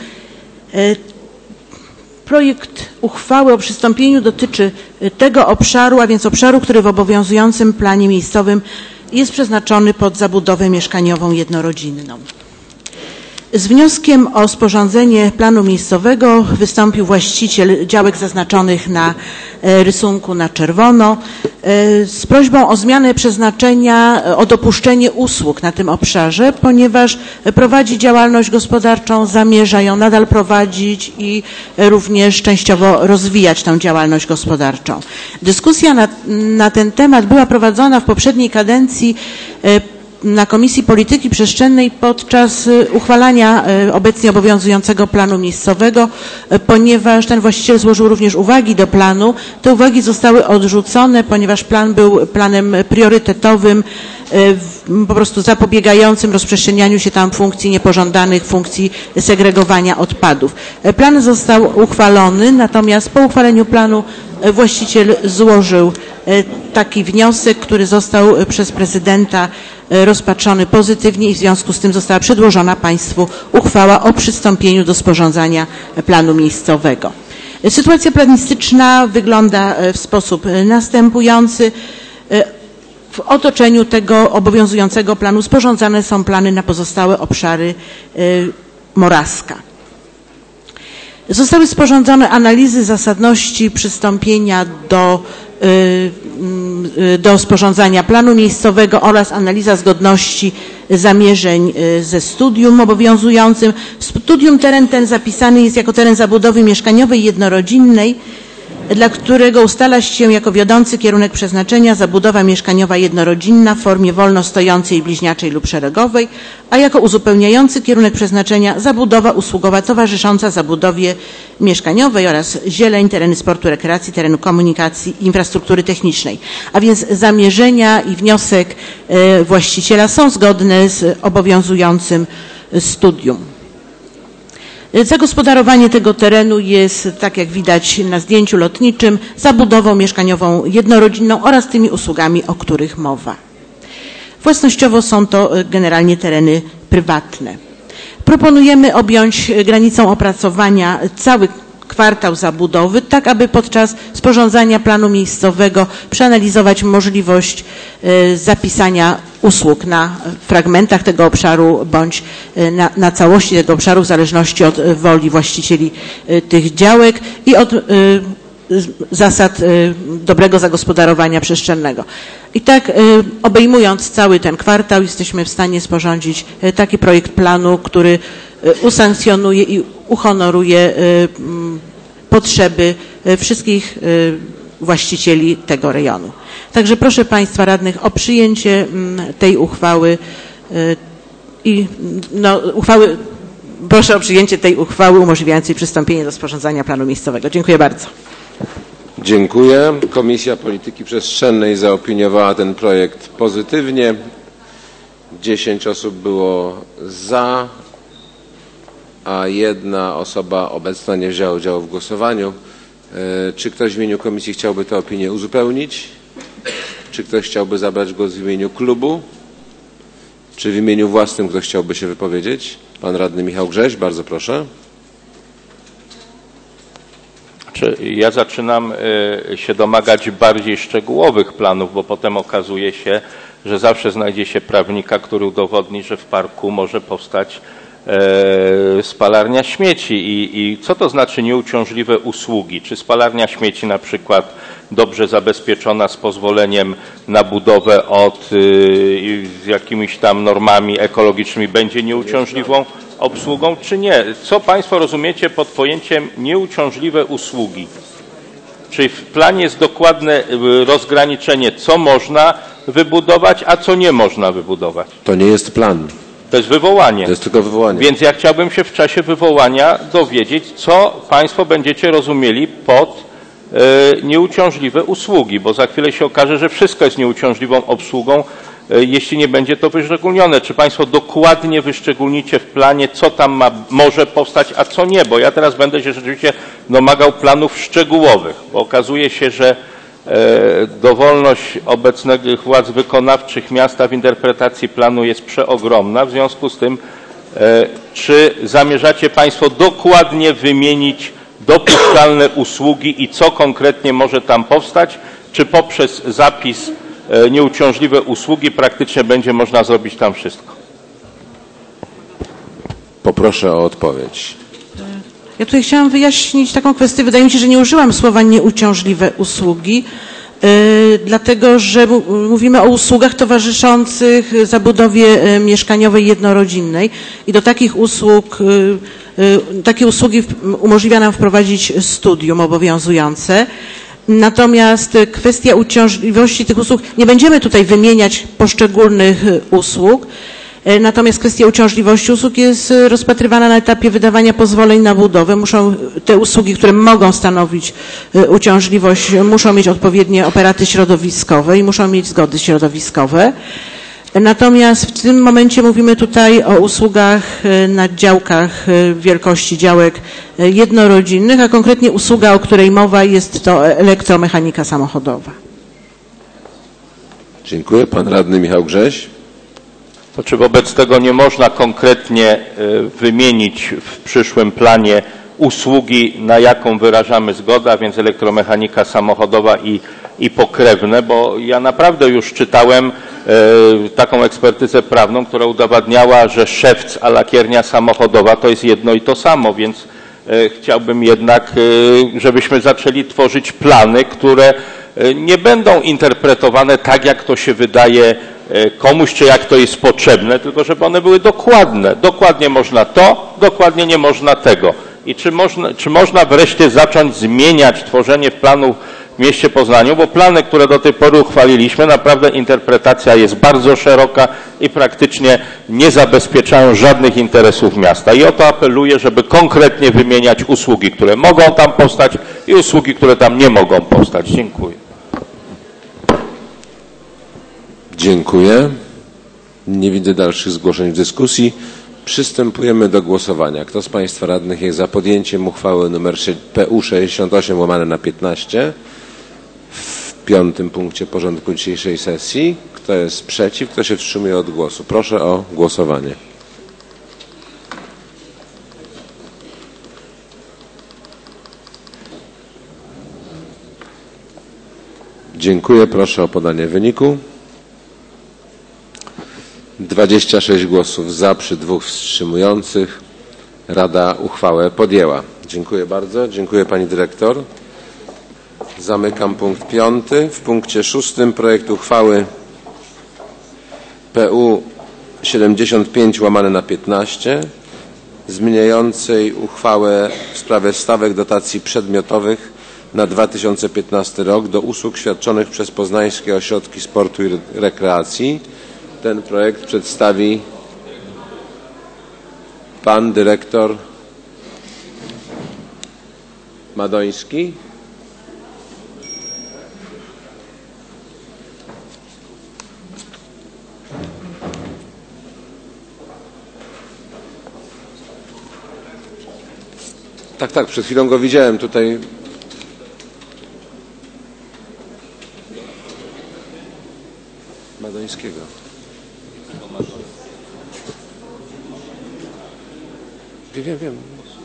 Projekt uchwały o przystąpieniu dotyczy tego obszaru, a więc obszaru, który w obowiązującym planie miejscowym jest przeznaczony pod zabudowę mieszkaniową jednorodzinną. Z wnioskiem o sporządzenie planu miejscowego wystąpił właściciel działek zaznaczonych na rysunku na czerwono z prośbą o zmianę przeznaczenia, o dopuszczenie usług na tym obszarze, ponieważ prowadzi działalność gospodarczą, zamierza ją nadal prowadzić i również częściowo rozwijać tę działalność gospodarczą. Dyskusja na, na ten temat była prowadzona w poprzedniej kadencji na Komisji Polityki Przestrzennej podczas uchwalania obecnie obowiązującego planu miejscowego, ponieważ ten właściciel złożył również uwagi do planu. Te uwagi zostały odrzucone, ponieważ plan był planem priorytetowym, po prostu zapobiegającym rozprzestrzenianiu się tam funkcji niepożądanych, funkcji segregowania odpadów. Plan został uchwalony, natomiast po uchwaleniu planu właściciel złożył taki wniosek, który został przez prezydenta rozpatrzony pozytywnie i w związku z tym została przedłożona Państwu uchwała o przystąpieniu do sporządzania planu miejscowego. Sytuacja planistyczna wygląda w sposób następujący. W otoczeniu tego obowiązującego planu sporządzane są plany na pozostałe obszary Moraska. Zostały sporządzone analizy zasadności przystąpienia do, do sporządzania planu miejscowego oraz analiza zgodności zamierzeń ze studium obowiązującym. W studium teren ten zapisany jest jako teren zabudowy mieszkaniowej jednorodzinnej, dla którego ustala się jako wiodący kierunek przeznaczenia zabudowa mieszkaniowa jednorodzinna w formie wolno stojącej, bliźniaczej lub szeregowej, a jako uzupełniający kierunek przeznaczenia zabudowa usługowa towarzysząca zabudowie mieszkaniowej oraz zieleń, tereny sportu, rekreacji, terenu komunikacji, infrastruktury technicznej. A więc zamierzenia i wniosek właściciela są zgodne z obowiązującym studium. Zagospodarowanie tego terenu jest, tak jak widać na zdjęciu lotniczym, zabudową mieszkaniową jednorodzinną oraz tymi usługami, o których mowa. Własnościowo są to generalnie tereny prywatne. Proponujemy objąć granicą opracowania cały kwartał zabudowy, tak aby podczas sporządzania planu miejscowego przeanalizować możliwość zapisania usług na fragmentach tego obszaru bądź na, na całości tego obszaru w zależności od woli właścicieli tych działek i od zasad dobrego zagospodarowania przestrzennego. I tak obejmując cały ten kwartał jesteśmy w stanie sporządzić taki projekt planu, który usankcjonuje i uhonoruje potrzeby wszystkich właścicieli tego rejonu. Także proszę Państwa radnych o przyjęcie tej uchwały i no, uchwały, proszę o przyjęcie tej uchwały umożliwiającej przystąpienie do sporządzania planu miejscowego. Dziękuję bardzo. Dziękuję. Komisja Polityki Przestrzennej zaopiniowała ten projekt pozytywnie. dziesięć osób było za, a jedna osoba obecna nie wzięła udziału w głosowaniu. Czy ktoś w imieniu komisji chciałby tę opinię uzupełnić? Czy ktoś chciałby zabrać głos w imieniu klubu? Czy w imieniu własnym ktoś chciałby się wypowiedzieć? Pan radny Michał Grześ, bardzo proszę. Ja zaczynam się domagać bardziej szczegółowych planów, bo potem okazuje się, że zawsze znajdzie się prawnika, który udowodni, że w parku może powstać spalarnia śmieci. I, i co to znaczy nieuciążliwe usługi? Czy spalarnia śmieci na przykład dobrze zabezpieczona z pozwoleniem na budowę od y, z jakimiś tam normami ekologicznymi będzie nieuciążliwą obsługą, czy nie? Co Państwo rozumiecie pod pojęciem nieuciążliwe usługi? Czy w planie jest dokładne rozgraniczenie, co można wybudować, a co nie można wybudować? To nie jest plan. To jest wywołanie. To jest tylko wywołanie. Więc ja chciałbym się w czasie wywołania dowiedzieć, co Państwo będziecie rozumieli pod y, nieuciążliwe usługi, bo za chwilę się okaże, że wszystko jest nieuciążliwą obsługą, y, jeśli nie będzie to wyszczególnione. Czy Państwo dokładnie wyszczególnicie w planie, co tam ma, może powstać, a co nie? Bo ja teraz będę się rzeczywiście domagał planów szczegółowych, bo okazuje się, że dowolność obecnych władz wykonawczych miasta w interpretacji planu jest przeogromna. W związku z tym, czy zamierzacie Państwo dokładnie wymienić dopuszczalne usługi i co konkretnie może tam powstać, czy poprzez zapis nieuciążliwe usługi praktycznie będzie można zrobić tam wszystko? Poproszę o odpowiedź. Ja tutaj chciałam wyjaśnić taką kwestię. Wydaje mi się, że nie użyłam słowa nieuciążliwe usługi, yy, dlatego że mówimy o usługach towarzyszących zabudowie yy, mieszkaniowej jednorodzinnej i do takich usług, yy, yy, takie usługi umożliwia nam wprowadzić studium obowiązujące. Natomiast kwestia uciążliwości tych usług, nie będziemy tutaj wymieniać poszczególnych usług, natomiast kwestia uciążliwości usług jest rozpatrywana na etapie wydawania pozwoleń na budowę. Muszą te usługi, które mogą stanowić uciążliwość, muszą mieć odpowiednie operaty środowiskowe i muszą mieć zgody środowiskowe. Natomiast w tym momencie mówimy tutaj o usługach na działkach wielkości działek jednorodzinnych, a konkretnie usługa, o której mowa, jest to elektromechanika samochodowa. Dziękuję. Pan radny Michał Grześ. To czy wobec tego nie można konkretnie wymienić w przyszłym planie usługi, na jaką wyrażamy zgodę, a więc elektromechanika samochodowa i, i pokrewne, bo ja naprawdę już czytałem e, taką ekspertyzę prawną, która udowadniała, że szewc a lakiernia samochodowa to jest jedno i to samo, więc e, chciałbym jednak, e, żebyśmy zaczęli tworzyć plany, które e, nie będą interpretowane tak, jak to się wydaje komuś, czy jak to jest potrzebne, tylko żeby one były dokładne. Dokładnie można to, dokładnie nie można tego. I czy można, czy można wreszcie zacząć zmieniać tworzenie planów w mieście Poznaniu, bo plany, które do tej pory uchwaliliśmy, naprawdę interpretacja jest bardzo szeroka i praktycznie nie zabezpieczają żadnych interesów miasta. I o to apeluję, żeby konkretnie wymieniać usługi, które mogą tam powstać i usługi, które tam nie mogą powstać. Dziękuję. Dziękuję. Nie widzę dalszych zgłoszeń w dyskusji. Przystępujemy do głosowania. Kto z Państwa radnych jest za podjęciem uchwały nr P U sześćdziesiąt osiem łamane na piętnaście w piątym punkcie porządku dzisiejszej sesji? Kto jest przeciw? Kto się wstrzymuje od głosu? Proszę o głosowanie. Dziękuję. Proszę o podanie wyniku. dwadzieścia sześć głosów za przy dwóch wstrzymujących. Rada uchwałę podjęła. Dziękuję bardzo. Dziękuję Pani Dyrektor. Zamykam punkt piąty. W punkcie szóstym projekt uchwały P U siedemdziesiąt pięć łamane na piętnaście zmieniającej uchwałę w sprawie stawek dotacji przedmiotowych na dwa tysiące piętnasty rok do usług świadczonych przez poznańskie ośrodki sportu i rekreacji. Ten projekt przedstawi pan dyrektor Madoński. Tak, tak, przed chwilą go widziałem tutaj. Madońskiego. Wiem, wiem, wiem.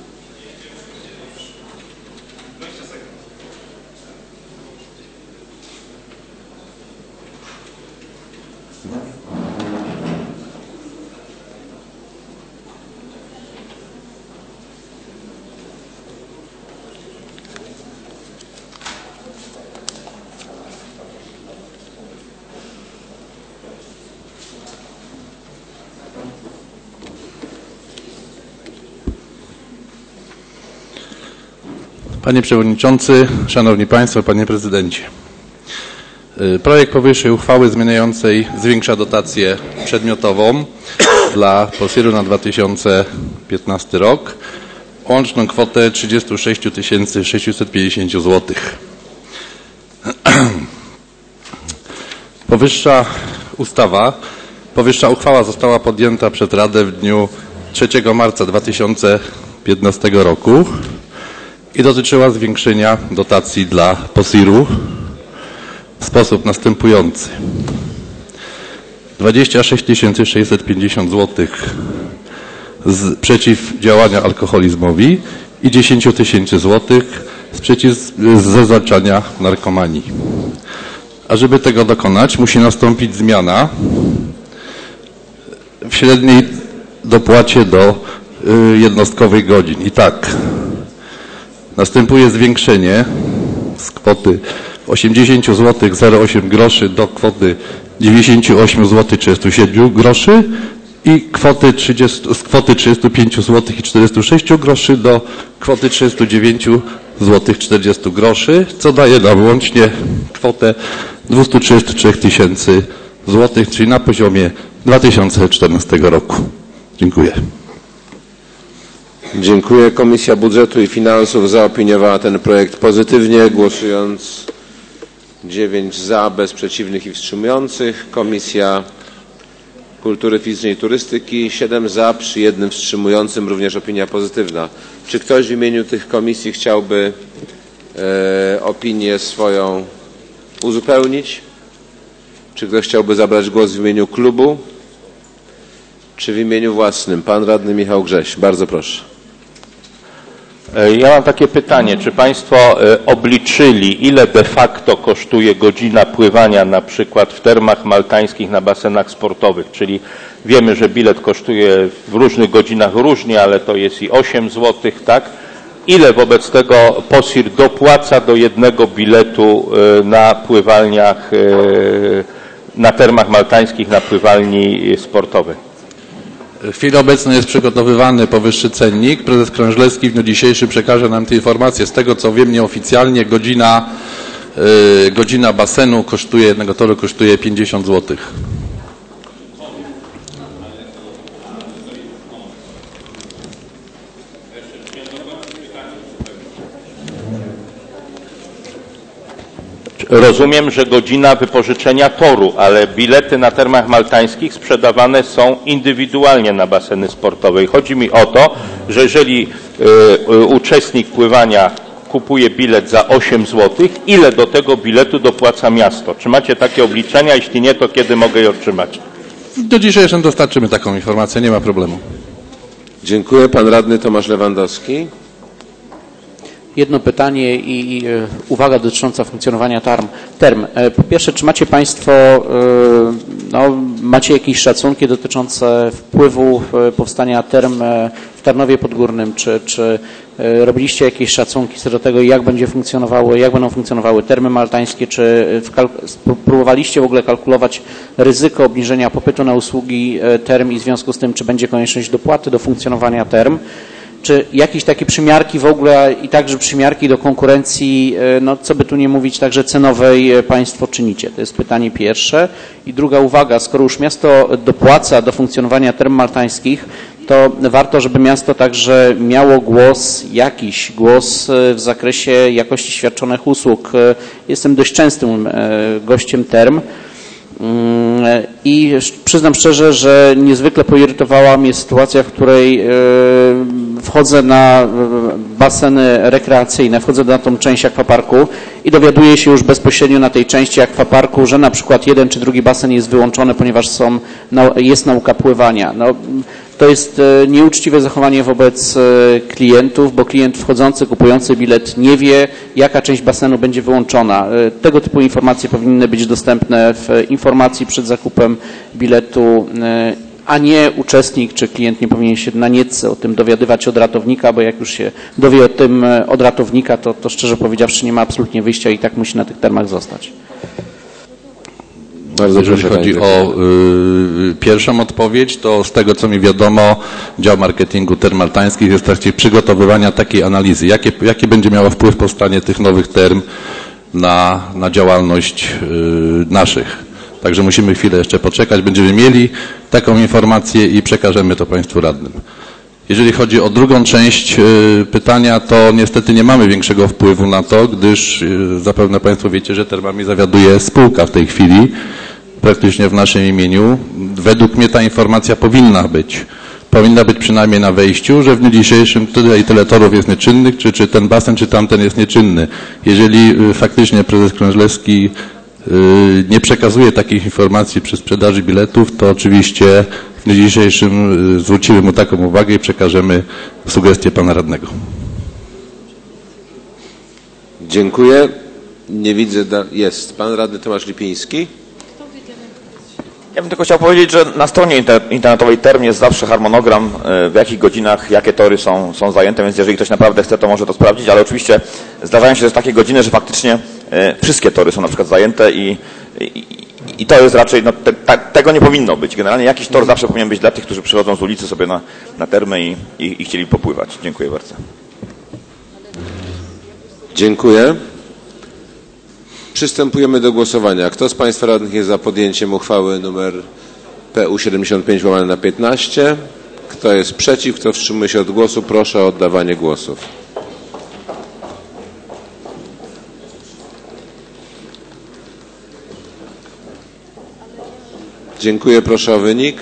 Panie Przewodniczący, Szanowni Państwo, Panie Prezydencie. Projekt powyższej uchwały zmieniającej zwiększa dotację przedmiotową dla POSIR-u na dwa tysiące piętnasty rok o łączną kwotę trzydzieści sześć tysięcy sześćset pięćdziesiąt złotych. Powyższa ustawa, powyższa uchwała została podjęta przez Radę w dniu trzeciego marca dwa tysiące piętnastego roku i dotyczyła zwiększenia dotacji dla POSIR-u w sposób następujący. dwadzieścia sześć tysięcy sześćset pięćdziesiąt złotych z przeciwdziałania alkoholizmowi i dziesięć tysięcy złotych z przeciw z zwalczania narkomanii. A żeby tego dokonać, musi nastąpić zmiana w średniej dopłacie do jednostkowych godzin. I tak, następuje zwiększenie z kwoty osiemdziesiąt złotych zero osiem groszy do kwoty dziewięćdziesiąt osiem złotych trzydzieści siedem groszy i kwoty trzydzieści, z kwoty trzydzieści pięć złotych i czterdzieści sześć groszy do kwoty trzydzieści dziewięć złotych czterdzieści groszy, co daje nam łącznie kwotę dwieście trzydzieści trzy tysięcy złotych, czyli na poziomie dwa tysiące czternastego roku. Dziękuję. Dziękuję. Komisja Budżetu i Finansów zaopiniowała ten projekt pozytywnie, głosując dziewięć za, bez przeciwnych i wstrzymujących. Komisja Kultury Fizycznej i Turystyki siedem za, przy jednym wstrzymującym, również opinia pozytywna. Czy ktoś w imieniu tych komisji chciałby e, opinię swoją uzupełnić? Czy ktoś chciałby zabrać głos w imieniu klubu? Czy w imieniu własnym? Pan radny Michał Grześ. Bardzo proszę. Ja mam takie pytanie, czy Państwo obliczyli, ile de facto kosztuje godzina pływania na przykład w termach maltańskich na basenach sportowych, czyli wiemy, że bilet kosztuje w różnych godzinach różnie, ale to jest i osiem złotych, tak? Ile wobec tego POSIR dopłaca do jednego biletu na pływalniach, na termach maltańskich, na pływalni sportowej? W chwili obecnej jest przygotowywany powyższy cennik. Prezes Krążlewski w dniu dzisiejszym przekaże nam tę informację. Z tego co wiem nieoficjalnie godzina, yy, godzina basenu kosztuje, jednego toru kosztuje pięćdziesiąt złotych. Rozumiem, że godzina wypożyczenia toru, ale bilety na termach maltańskich sprzedawane są indywidualnie na baseny sportowe. I chodzi mi o to, że jeżeli y, y, uczestnik pływania kupuje bilet za osiem złotych, ile do tego biletu dopłaca miasto? Czy macie takie obliczenia? Jeśli nie, to kiedy mogę je otrzymać? W dniu dzisiejszym dostarczymy taką informację, nie ma problemu. Dziękuję. Pan radny Tomasz Lewandowski. Jedno pytanie i, i uwaga dotycząca funkcjonowania term. term. Po pierwsze, czy macie Państwo, no, macie jakieś szacunki dotyczące wpływu powstania term w Tarnowie Podgórnym? Czy, czy robiliście jakieś szacunki co do tego, jak będzie funkcjonowało, jak będą funkcjonowały termy maltańskie? Czy próbowaliście w ogóle kalkulować ryzyko obniżenia popytu na usługi term i w związku z tym, czy będzie konieczność dopłaty do funkcjonowania term? Czy jakieś takie przymiarki w ogóle i także przymiarki do konkurencji, no co by tu nie mówić, także cenowej Państwo czynicie? To jest pytanie pierwsze. I druga uwaga, skoro już miasto dopłaca do funkcjonowania term maltańskich, to warto, żeby miasto także miało głos, jakiś głos w zakresie jakości świadczonych usług. Jestem dość częstym gościem term. I przyznam szczerze, że niezwykle poirytowała mnie sytuacja, w której w wchodzę na baseny rekreacyjne, wchodzę na tą część akwaparku i dowiaduję się już bezpośrednio na tej części akwaparku, że na przykład jeden czy drugi basen jest wyłączony, ponieważ są, jest nauka pływania. No, to jest nieuczciwe zachowanie wobec klientów, bo klient wchodzący, kupujący bilet nie wie, jaka część basenu będzie wyłączona. Tego typu informacje powinny być dostępne w informacji przed zakupem biletu, a nie uczestnik czy klient nie powinien się na niecce o tym dowiadywać od ratownika, bo jak już się dowie o tym od ratownika, to, to szczerze powiedziawszy nie ma absolutnie wyjścia i tak musi na tych termach zostać. Bardzo Jeżeli proszę, chodzi o y, pierwszą odpowiedź, to z tego co mi wiadomo, dział marketingu Term Maltańskich jest w trakcie przygotowywania takiej analizy, jakie, jaki będzie miało wpływ powstanie tych nowych term na, na działalność y, naszych. Także musimy chwilę jeszcze poczekać, będziemy mieli taką informację i przekażemy to Państwu radnym. Jeżeli chodzi o drugą część y, pytania, to niestety nie mamy większego wpływu na to, gdyż y, zapewne Państwo wiecie, że termami zawiaduje spółka w tej chwili, praktycznie w naszym imieniu. Według mnie ta informacja powinna być. Powinna być przynajmniej na wejściu, że w dniu dzisiejszym tyle i tyle torów jest nieczynnych, czy, czy ten basen, czy tamten jest nieczynny. Jeżeli y, faktycznie prezes Krążlewski y, nie przekazuje takich informacji przy sprzedaży biletów, to oczywiście w dniu dzisiejszym zwrócimy mu taką uwagę i przekażemy sugestię pana radnego. Dziękuję. Nie widzę. Jest. Pan radny Tomasz Lipiński. Ja bym tylko chciał powiedzieć, że na stronie internetowej Term jest zawsze harmonogram, w jakich godzinach, jakie tory są, są zajęte, więc jeżeli ktoś naprawdę chce, to może to sprawdzić, ale oczywiście zdarzają się też takie godziny, że faktycznie wszystkie tory są na przykład zajęte i, i, i to jest raczej, no, te, ta, tego nie powinno być. Generalnie jakiś tor zawsze powinien być dla tych, którzy przychodzą z ulicy sobie na, na termy i, i, i chcieli popływać. Dziękuję bardzo. Dziękuję. Przystępujemy do głosowania. Kto z Państwa radnych jest za podjęciem uchwały numer P U siedemdziesiąt pięć łamane na piętnaście? Kto jest przeciw? Kto wstrzymuje się od głosu? Proszę o oddawanie głosów. Dziękuję. Proszę o wynik.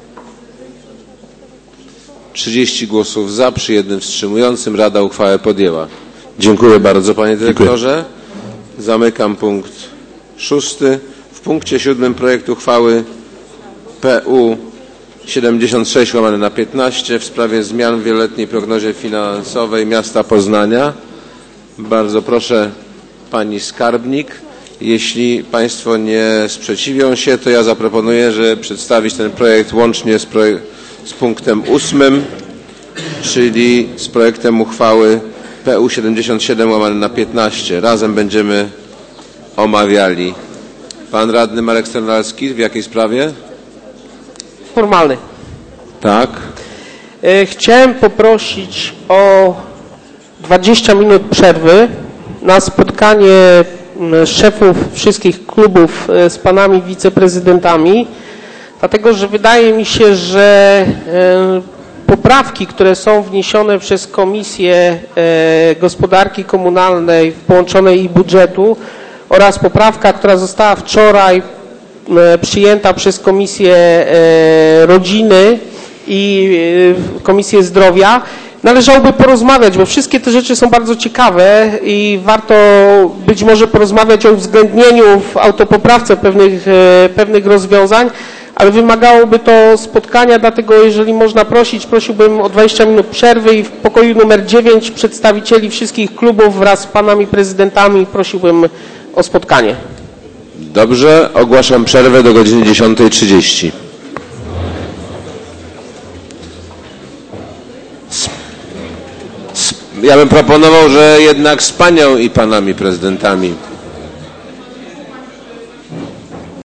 trzydzieści głosów za, przy jednym wstrzymującym. Rada uchwałę podjęła. Dziękuję bardzo, panie dyrektorze. Dziękuję. Zamykam punkt szósty. W punkcie siódmym projekt uchwały P U siedemdziesiąt sześć łamane na piętnaście w sprawie zmian w wieloletniej prognozie finansowej miasta Poznania. Bardzo proszę pani skarbnik. Jeśli państwo nie sprzeciwią się, to ja zaproponuję, że przedstawić ten projekt łącznie z, projek z punktem ósmym, czyli z projektem uchwały P U siedemdziesiąt siedem łamane na piętnaście. Razem będziemy omawiali. Pan radny Marek Sternalski, w jakiej sprawie? Formalny. Tak. Chciałem poprosić o dwadzieścia minut przerwy na spotkanie szefów wszystkich klubów z panami wiceprezydentami, dlatego że wydaje mi się, że poprawki, które są wniesione przez Komisję Gospodarki Komunalnej połączonej i budżetu oraz poprawka, która została wczoraj przyjęta przez Komisję Rodziny i Komisję Zdrowia, należałoby porozmawiać, bo wszystkie te rzeczy są bardzo ciekawe i warto być może porozmawiać o uwzględnieniu w autopoprawce pewnych, pewnych rozwiązań, ale wymagałoby to spotkania, dlatego jeżeli można prosić, prosiłbym o dwadzieścia minut przerwy i w pokoju numer dziewięć przedstawicieli wszystkich klubów wraz z panami prezydentami prosiłbym o spotkanie. Dobrze, ogłaszam przerwę do godziny dziesiątej trzydzieści. Ja bym proponował, że jednak z panią i panami prezydentami.